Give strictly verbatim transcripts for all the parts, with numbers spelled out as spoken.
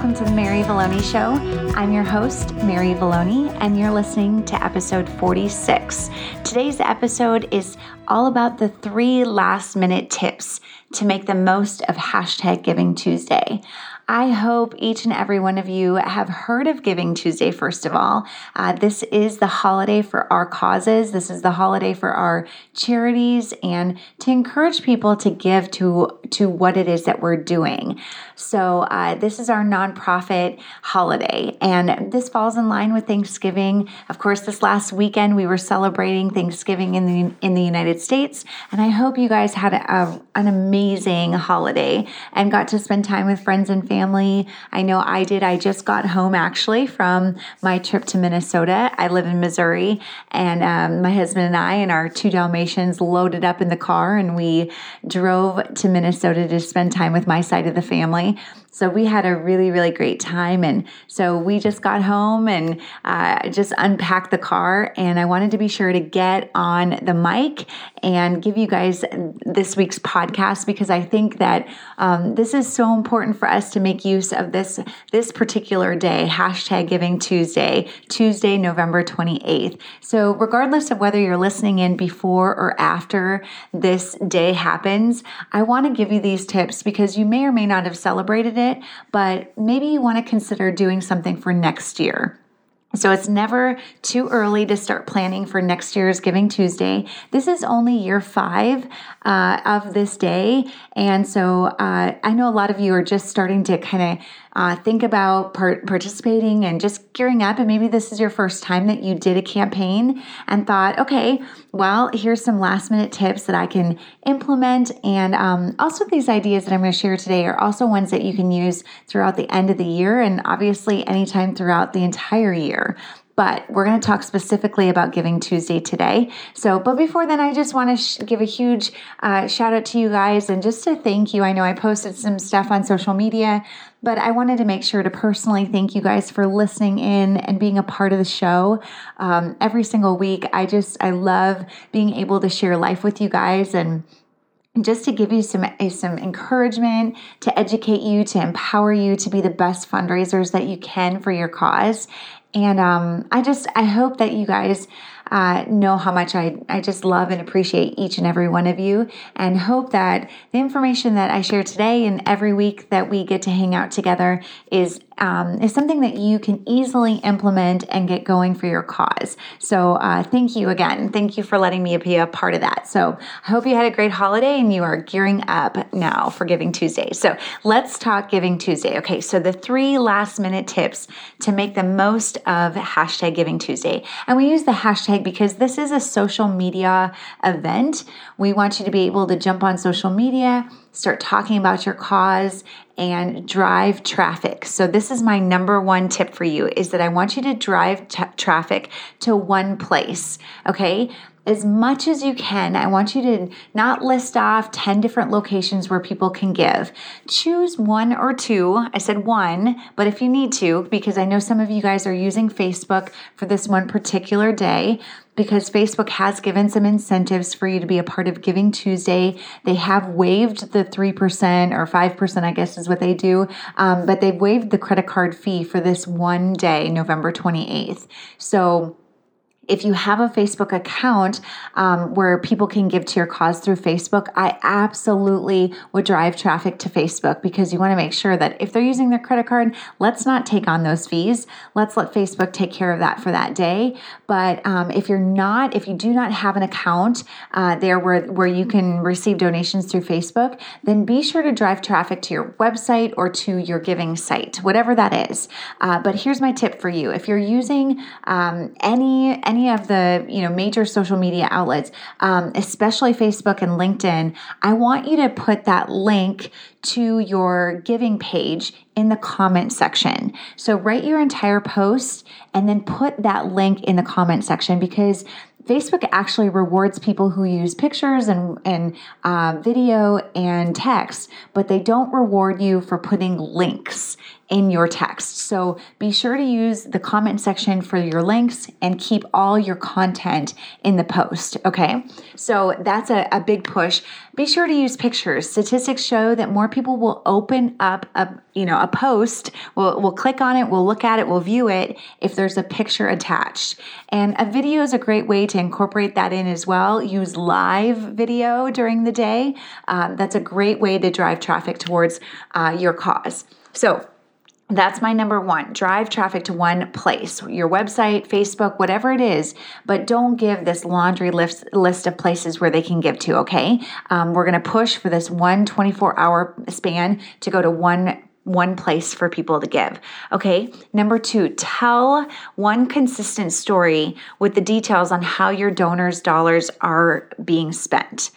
welcome to the Mary Valloni Show. I'm your host, Mary Valloni, and you're listening to episode forty-six. Today's episode is all about the three last minute tips to make the most of hashtag Giving Tuesday. I hope each and every one of you have heard of Giving Tuesday, first of all. Uh, this is the holiday for our causes. This is the holiday for our charities and to encourage people to give to, to what it is that we're doing. So uh, this is our nonprofit holiday, and this falls in line with Thanksgiving. Of course, this last weekend we were celebrating Thanksgiving in the in the United States, and I hope you guys had a, an amazing holiday and got to spend time with friends and family. I know I did. I just got home actually from my trip to Minnesota. I live in Missouri, and um, my husband and I and our two Dalmatians loaded up in the car, and we drove to Minnesota to spend time with my side of the family. So we had a really, really great time. And so we just got home and uh, just unpacked the car. And I wanted to be sure to get on the mic and give you guys this week's podcast, because I think that um, this is so important for us to make use of this, this particular day, hashtag Giving Tuesday, Tuesday, November twenty-eighth. So regardless of whether you're listening in before or after this day happens, I want to give you these tips because you may or may not have celebrated it, but maybe you want to consider doing something for next year. So it's never too early to start planning for next year's Giving Tuesday. This is only year five uh, of this day. And so uh, I know a lot of you are just starting to kind of uh, think about part- participating and just gearing up. And maybe this is your first time that you did a campaign and thought, okay, well, here's some last minute tips that I can implement. And um, also these ideas that I'm going to share today are also ones that you can use throughout the end of the year and obviously anytime throughout the entire year. But we're going to talk specifically about Giving Tuesday today. So, but before then, I just want to sh- give a huge uh, shout out to you guys and just to thank you. I know I posted some stuff on social media, but I wanted to make sure to personally thank you guys for listening in and being a part of the show um, every single week. I just, I love being able to share life with you guys and just to give you some some encouragement, to educate you, to empower you to be the best fundraisers that you can for your cause. And um, I just, I hope that you guys uh, know how much I, I just love and appreciate each and every one of you, and hope that the information that I share today and every week that we get to hang out together is um, is something that you can easily implement and get going for your cause. So uh, thank you again. Thank you for letting me be a part of that. So I hope you had a great holiday and you are gearing up now for Giving Tuesday. So let's talk Giving Tuesday. Okay, so the three last minute tips to make the most of hashtag Giving Tuesday. And we use the hashtag because this is a social media event. We want you to be able to jump on social media, start talking about your cause, and drive traffic. So this is my number one tip for you, is that I want you to drive t- traffic to one place, okay? As much as you can, I want you to not list off ten different locations where people can give. Choose one or two. I said one, but if you need to, because I know some of you guys are using Facebook for this one particular day, because Facebook has given some incentives for you to be a part of Giving Tuesday. They have waived the three percent or five percent, I guess is what they do, um, but they've waived the credit card fee for this one day, November twenty-eighth. So if you have a Facebook account um, where people can give to your cause through Facebook, I absolutely would drive traffic to Facebook, because you want to make sure that if they're using their credit card, let's not take on those fees. Let's let Facebook take care of that for that day. But um, if you're not, if you do not have an account uh, there where, where you can receive donations through Facebook, then be sure to drive traffic to your website or to your giving site, whatever that is. Uh, but here's my tip for you. If you're using um, any, any Any of the you know major social media outlets, um, especially Facebook and LinkedIn, I want you to put that link to your giving page in the comment section. So write your entire post and then put that link in the comment section, because Facebook actually rewards people who use pictures and, and uh, video and text, but they don't reward you for putting links in your text. So be sure to use the comment section for your links and keep all your content in the post. Okay. So that's a, a big push. Be sure to use pictures. Statistics show that more people will open up a, you know, a post, will will click on it, will look at it, will view it if there's a picture attached. And a video is a great way to incorporate that in as well. Use live video during the day. Um, that's a great way to drive traffic towards uh, your cause. So that's my number one. Drive traffic to one place, your website, Facebook, whatever it is, but don't give this laundry list, list of places where they can give to, okay? Um, we're going to push for this one twenty-four hour span to go to one one place for people to give. Okay. Number two, tell one consistent story with the details on how your donors' dollars are being spent.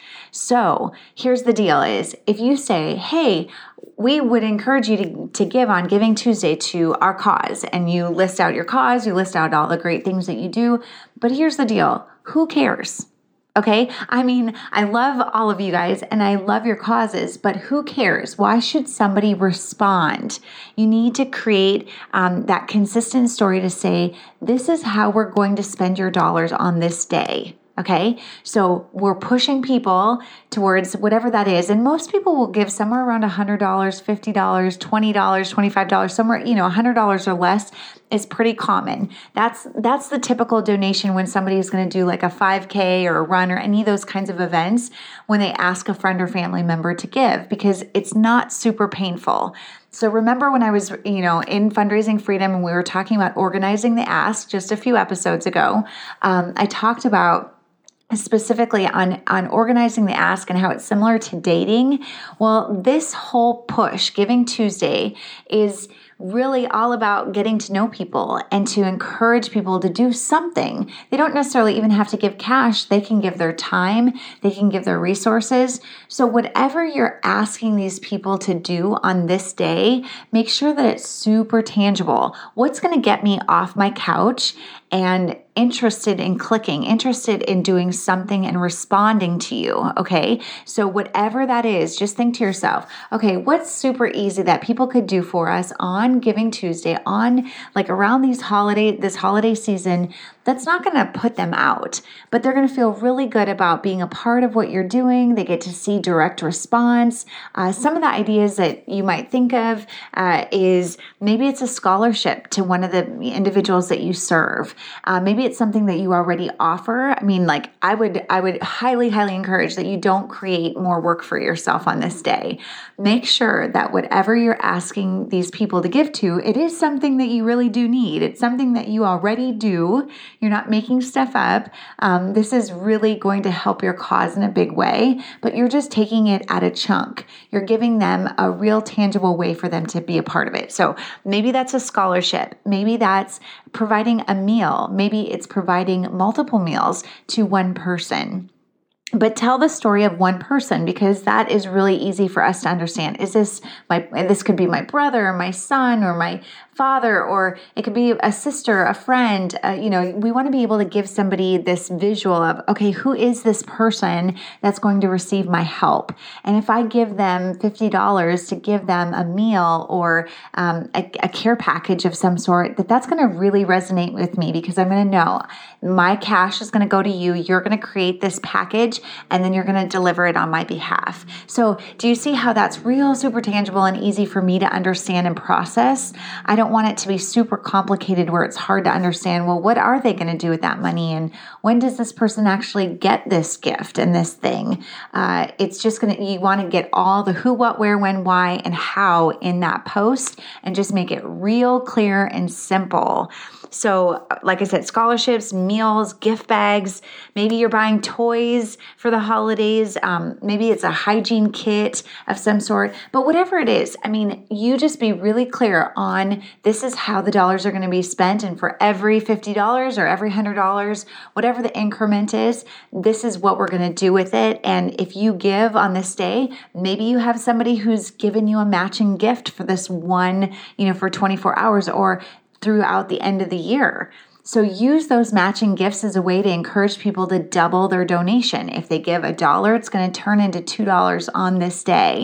So here's the deal is if you say, hey, we would encourage you to, to give on Giving Tuesday to our cause, and you list out your cause, you list out all the great things that you do, but here's the deal. Who cares? Okay. I mean, I love all of you guys and I love your causes, but who cares? Why should somebody respond? You need to create um, that consistent story to say, this is how we're going to spend your dollars on this day. Okay, so we're pushing people towards whatever that is. And most people will give somewhere around one hundred dollars, fifty dollars, twenty dollars, twenty-five dollars, somewhere, you know, one hundred dollars or less is pretty common. That's that's the typical donation when somebody is going to do like a five K or a run or any of those kinds of events when they ask a friend or family member to give, because it's not super painful. So remember when I was, you know, in Fundraising Freedom and we were talking about organizing the ask just a few episodes ago, um, I talked about specifically on, on organizing the ask and how it's similar to dating. Well, this whole push, Giving Tuesday, is really all about getting to know people and to encourage people to do something. They don't necessarily even have to give cash. They can give their time. They can give their resources. So whatever you're asking these people to do on this day, make sure that it's super tangible. What's going to get me off my couch and interested in clicking, interested in doing something and responding to you, okay? So whatever that is, just think to yourself, okay, what's super easy that people could do for us on Giving Tuesday, on like around these holiday, this holiday season, that's not going to put them out, but they're going to feel really good about being a part of what you're doing. They get to see direct response. Uh, some of the ideas that you might think of uh, is maybe it's a scholarship to one of the individuals that you serve. Uh, maybe it's something that you already offer. I mean, like I would, I would highly, highly encourage that you don't create more work for yourself on this day. Make sure that whatever you're asking these people to give to, it is something that you really do need. It's something that you already do. You're not making stuff up. Um, this is really going to help your cause in a big way, but you're just taking it at a chunk. You're giving them a real tangible way for them to be a part of it. So maybe that's a scholarship. Maybe that's providing a meal. Maybe it's providing multiple meals to one person. But tell the story of one person, because that is really easy for us to understand. Is this my, this could be my brother or my son or my father, or it could be a sister, a friend. Uh, you know, we want to be able to give somebody this visual of, okay, who is this person that's going to receive my help? And if I give them fifty dollars to give them a meal or um, a, a care package of some sort, that that's going to really resonate with me, because I'm going to know my cash is going to go to you. You're going to create this package and then you're going to deliver it on my behalf. So do you see how that's real, super tangible and easy for me to understand and process? I don't want it to be super complicated where it's hard to understand, well, what are they going to do with that money? And when does this person actually get this gift and this thing? Uh, it's just going to, you want to get all the who, what, where, when, why, and how in that post and just make it real clear and simple. So like I said, scholarships, meals, gift bags, maybe you're buying toys for the holidays. Um, maybe it's a hygiene kit of some sort, but whatever it is, I mean, you just be really clear on this is how the dollars are going to be spent. And for every fifty dollars or every one hundred dollars, whatever the increment is, this is what we're going to do with it. And if you give on this day, maybe you have somebody who's given you a matching gift for this one, you know, for twenty-four hours or throughout the end of the year. So use those matching gifts as a way to encourage people to double their donation. If they give a dollar, it's going to turn into two dollars on this day.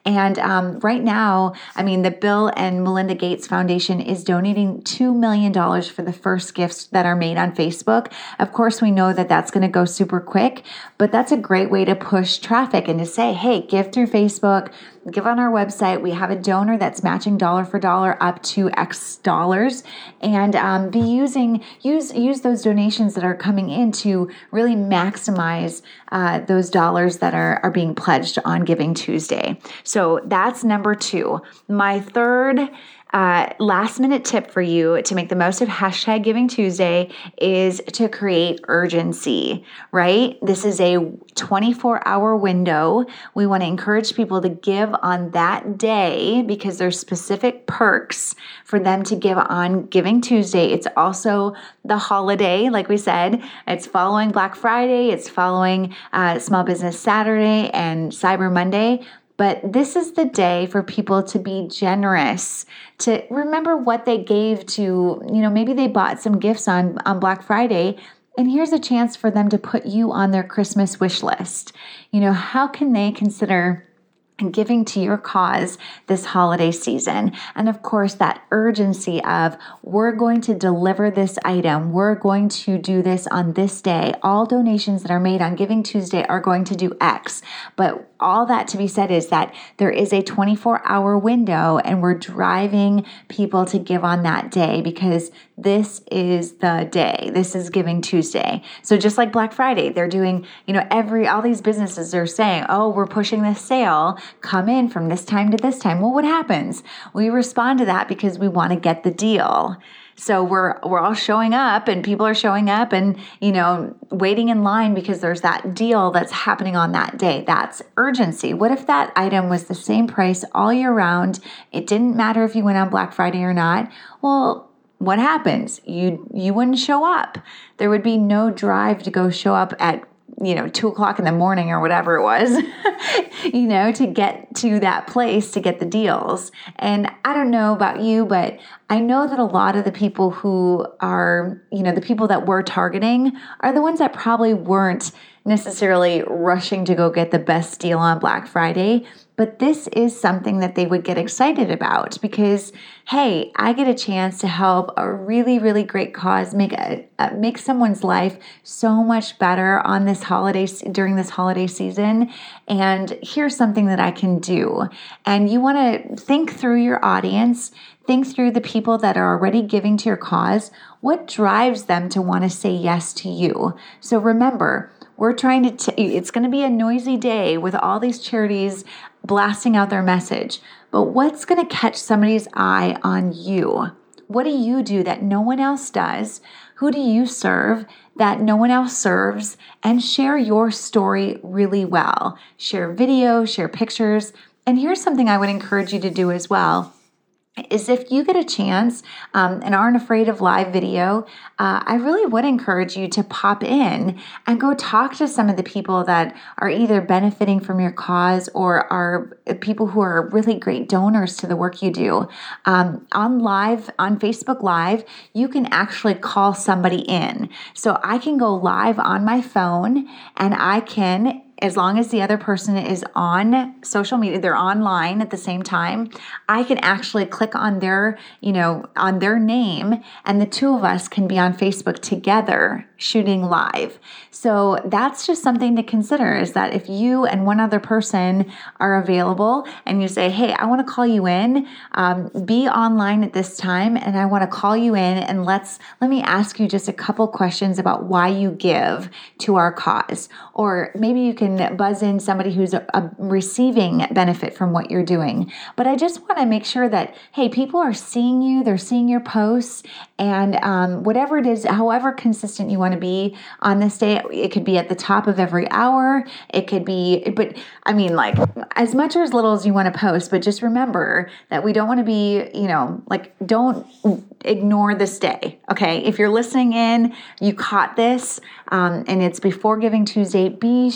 And um, right now, I mean, the Bill and Melinda Gates Foundation is donating two million dollars for the first gifts that are made on Facebook. Of course, we know that that's going to go super quick, but that's a great way to push traffic and to say, hey, give through Facebook, give on our website. We have a donor that's matching dollar for dollar up to X dollars, and um, be using use use those donations that are coming in to really maximize uh, those dollars that are are being pledged on Giving Tuesday. So that's number two. My third Uh, last minute tip for you to make the most of hashtag Giving Tuesday is to create urgency, right? This is a twenty-four hour window. We want to encourage people to give on that day because there's specific perks for them to give on Giving Tuesday. It's also the holiday, like we said. It's following Black Friday. It's following uh, Small Business Saturday and Cyber Monday. But this is the day for people to be generous, to remember what they gave to, you know, maybe they bought some gifts on, on Black Friday, and here's a chance for them to put you on their Christmas wish list. You know, how can they consider giving to your cause this holiday season? And of course, that urgency of we're going to deliver this item. We're going to do this on this day. All donations that are made on Giving Tuesday are going to do X. But all that to be said is that there is a twenty-four hour window and we're driving people to give on that day because this is the day. This is Giving Tuesday. So just like Black Friday, they're doing, you know, every, all these businesses are saying, oh, we're pushing this sale. Come in from this time to this time. Well, what happens? We respond to that because we want to get the deal. So we're we're all showing up and people are showing up and, you know, waiting in line because there's that deal that's happening on that day. That's urgency. What if that item was the same price all year round? It didn't matter if you went on Black Friday or not. Well, what happens? You you wouldn't show up. There would be no drive to go show up at, you know, two o'clock in the morning or whatever it was, you know, to get to that place to get the deals. And I don't know about you, but I know that a lot of the people who are, you know, the people that we're targeting are the ones that probably weren't necessarily rushing to go get the best deal on Black Friday. But this is something that they would get excited about because, hey, I get a chance to help a really, really great cause make a, a, make someone's life so much better on this holiday during this holiday season. And here's something that I can do. And you want to think through your audience, think through the people that are already giving to your cause. What drives them to want to say yes to you? So remember, we're trying to, t- it's going to be a noisy day with all these charities blasting out their message. But what's going to catch somebody's eye on you? What do you do that no one else does? Who do you serve that no one else serves? And share your story really well. Share video, share pictures. And here's something I would encourage you to do as well. Is if you get a chance um, and aren't afraid of live video, uh, I really would encourage you to pop in and go talk to some of the people that are either benefiting from your cause or are people who are really great donors to the work you do. Um, on live, on Facebook Live, you can actually call somebody in. So I can go live on my phone and I can, as long as the other person is on social media, they're online at the same time, I can actually click on their, you know, on their name, and the two of us can be on Facebook together shooting live. So that's just something to consider, is that if you and one other person are available and you say, hey, I want to call you in, um, be online at this time, and I want to call you in and let's, let me ask you just a couple questions about why you give to our cause. Or maybe you can buzz in somebody who's a, a receiving benefit from what you're doing. But I just want to make sure that, hey, people are seeing you, they're seeing your posts, and um, whatever it is, however consistent you want to be on this day, it could be at the top of every hour, it could be, but I mean, like as much or as little as you want to post, but just remember that we don't want to be, you know, like don't ignore this day, okay? If you're listening in, you caught this, um, and it's before Giving Tuesday, be sure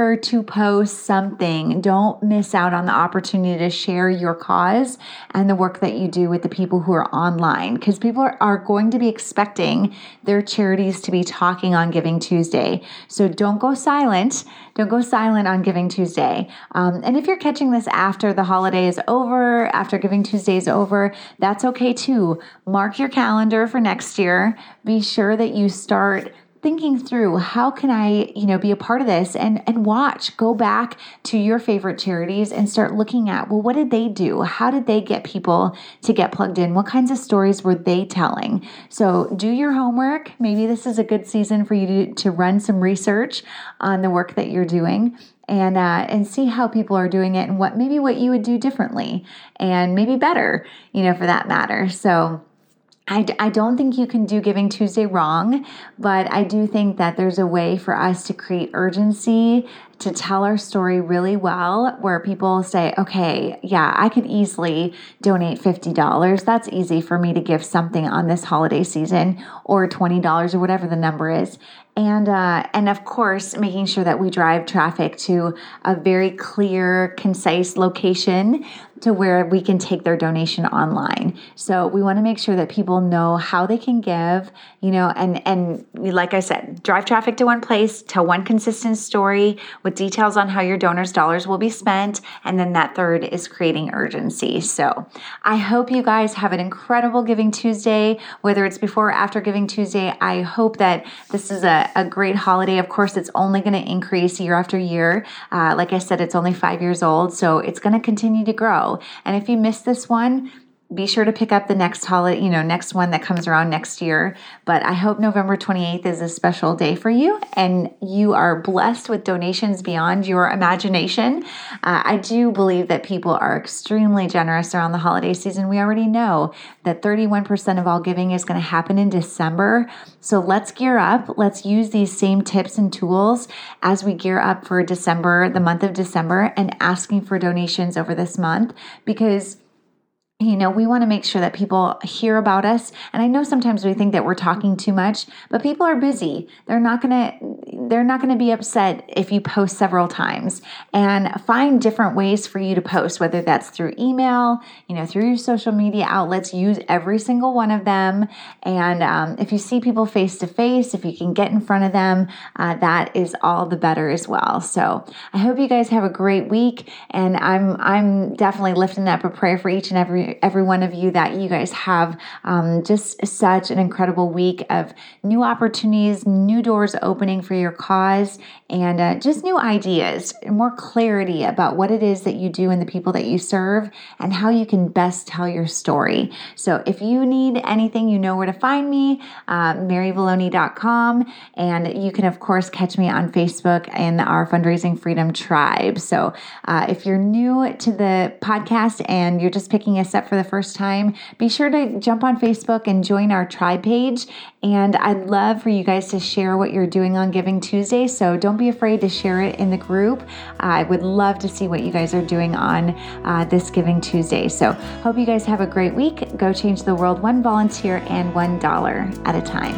sure to post something. Don't miss out on the opportunity to share your cause and the work that you do with the people who are online, because people are, are going to be expecting their charities to be talking on Giving Tuesday. So don't go silent. Don't go silent on Giving Tuesday. Um, and if you're catching this after the holiday is over, after Giving Tuesday is over, that's okay too. Mark your calendar for next year. Be sure that you start thinking through, how can I, you know, be a part of this, and and watch, go back to your favorite charities and start looking at, well, what did they do? How did they get people to get plugged in? What kinds of stories were they telling? So do your homework. Maybe this is a good season for you to, to run some research on the work that you're doing, and uh, and see how people are doing it, and what maybe what you would do differently, and maybe better, you know, for that matter. So I, I don't think you can do Giving Tuesday wrong, but I do think that there's a way for us to create urgency, to tell our story really well, where people say, okay, yeah, I could easily donate fifty dollars. That's easy for me to give something on this holiday season, or twenty dollars, or whatever the number is. And uh, and of course, making sure that we drive traffic to a very clear, concise location to where we can take their donation online. So we want to make sure that people know how they can give, you know, and, and like I said, drive traffic to one place, tell one consistent story with details on how your donors' dollars will be spent. And then that third is creating urgency. So I hope you guys have an incredible Giving Tuesday, whether it's before or after Giving Tuesday. I hope that this is a, a great holiday. Of course, it's only going to increase year after year. Uh, like I said, it's only five years old, so it's going to continue to grow. And if you missed this one, be sure to pick up the next holiday, you know, next one that comes around next year. But I hope November twenty-eighth is a special day for you, and you are blessed with donations beyond your imagination. Uh, I do believe that people are extremely generous around the holiday season. We already know that thirty-one percent of all giving is going to happen in December. So let's gear up. Let's use these same tips and tools as we gear up for December, the month of December, and asking for donations over this month, because you know, we want to make sure that people hear about us. And I know sometimes we think that we're talking too much, but people are busy. They're not going to, they're not going to be upset if you post several times. And find different ways for you to post, whether that's through email, you know, through your social media outlets. Use every single one of them. And um, if you see people face to face, if you can get in front of them, uh, that is all the better as well. So I hope you guys have a great week. And I'm, I'm definitely lifting up a prayer for each and every every one of you, that you guys have um, just such an incredible week of new opportunities, new doors opening for your cause, and uh, just new ideas, more clarity about what it is that you do and the people that you serve, and how you can best tell your story. So if you need anything, you know where to find me, uh, mary vallone dot com, and you can of course catch me on Facebook in our Fundraising Freedom Tribe. So uh, if you're new to the podcast and you're just picking us up for the first time, be sure to jump on Facebook and join our tribe page. And I'd love for you guys to share what you're doing on Giving Tuesday. So don't be afraid to share it in the group. I would love to see what you guys are doing on uh, this Giving Tuesday. So hope you guys have a great week. Go change the world one volunteer and one dollar at a time.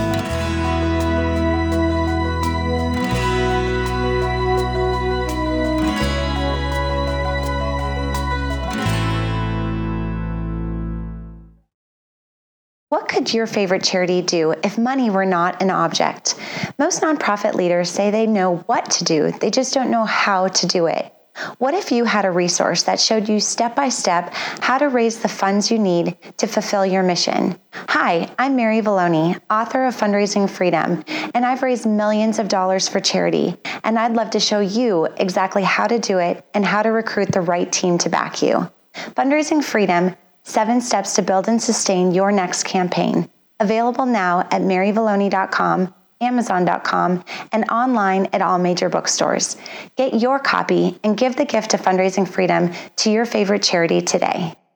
What could your favorite charity do if money were not an object? Most nonprofit leaders say they know what to do, they just don't know how to do it. What if you had a resource that showed you step by step how to raise the funds you need to fulfill your mission? Hi, I'm Mary Vallone, author of Fundraising Freedom, and I've raised millions of dollars for charity, and I'd love to show you exactly how to do it and how to recruit the right team to back you. Fundraising Freedom, Seven Steps to Build and Sustain Your Next Campaign. Available now at mary vallone dot com, amazon dot com, and online at all major bookstores. Get your copy and give the gift of Fundraising Freedom to your favorite charity today.